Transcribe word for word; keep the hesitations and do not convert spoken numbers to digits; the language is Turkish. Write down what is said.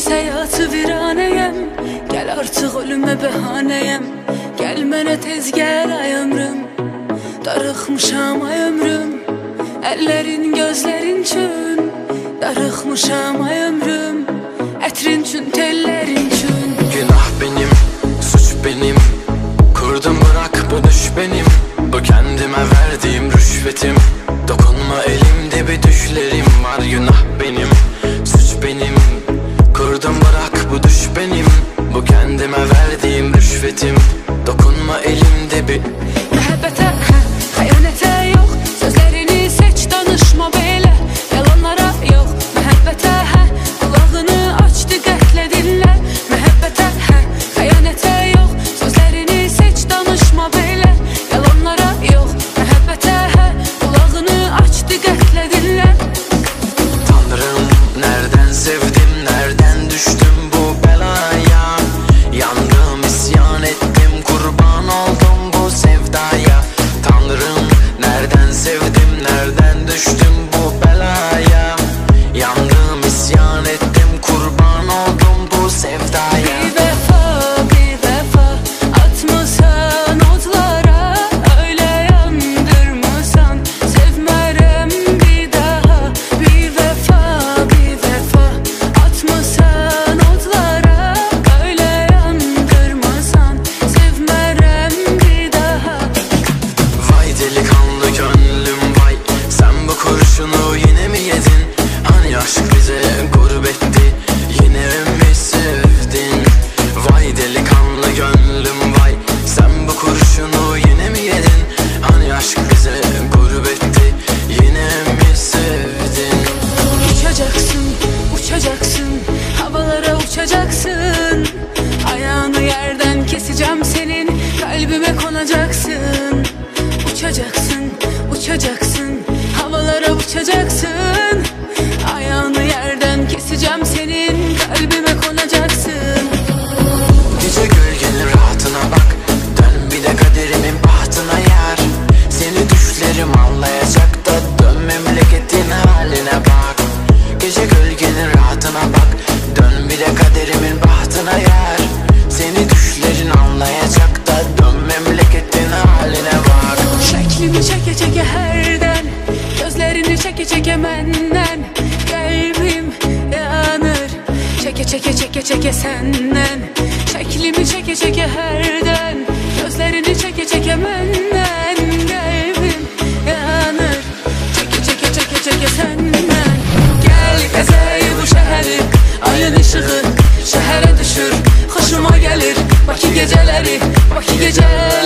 Sensiz hayatı viraneyem, gel artık ölüme behaneyem. Gel mənə tez gel ay ömrüm, darıxmışam ay ömrüm. Əllərin gözlərin üçün, darıxmışam ay ömrüm. Ətrin üçün, tellərin üçün. Günah benim, suç benim, kurdum bırak bu düş benim. Bu kendime verdiğim rüşvetim. Dokunma elimde bir düşlerim var. Günah benim, suç benim, kurdum bırak bu düş benim. Bu kendime verdiğim rüşvetim. Dokunma elimde bir Məhəbbətə, hə, xəyanətə yox, sözlərini seç, danışma belə. Yalanlara yox, məhəbbətə, hə, qulağını aç, diqqətlə dinlə. Məhəbbətə, hə, xəyanətə yox, sözlərini seç, danışma belə. Yalanlara yox, məhəbbətə, hə, qulağını aç, diqqətlə dinlə. Tanrım, nereden sevdim, nereden düştüm bu belaya. Yandım, isyan ettim, kurban oldum bu sevdaya. Tanrım, nereden sevdim, nereden düştüm bu belaya. Yandım, isyan ettim, kurban oldum bu sevdaya. Bir vefa, bir vefa atmasan odlara, öyle yandırmasan sevmərəm bir daha. Bir vefa, bir vefa atmasan odlara, öyle yandırmasan sevmərəm bir daha. Vay delikanlı gönlüm vay, sen bu kurşunu yine mi yedin? Hani aşk bize gurbetti, yine mi sevdin? Vay delikanlı gönlüm vay, sen bu kurşunu yine mi yedin? Hani aşk bize gurbetti, yine mi sevdin? Uçacaksın, uçacaksın, havalara uçacaksın. Ayağını yerden keseceğim senin, kalbime konacaksın. Uçacaksın, uçacaksın, havalara uçacaksın. Ayağını yerden keseceğim senin, kalbime konacaksın. Gece gölgenin rahatına bak, dön bir de kaderimin bahtına yar. Seni düşlerim anlayacak da dön memleketin haline bak. Gece gölgenin rahatına bak, dön bir de kaderimin bahtına yar. Seni düşlerin anlayacak da dön memleketin haline bak. Şeklimi çeke çeke herden, gözlerini çeke çeke menden. Kalbim yanır, çeke çeke çeke çeke senden. Şeklimi çeke çeke herden, gözlerini çeke çeke menden. Kalbim yanır, çeke çeke çeke çeke senden. Gel gezey bu şehri, ayın ışığı şehre düşür. Hoşuma gelir Bakı geceleri, Bakı geceleri.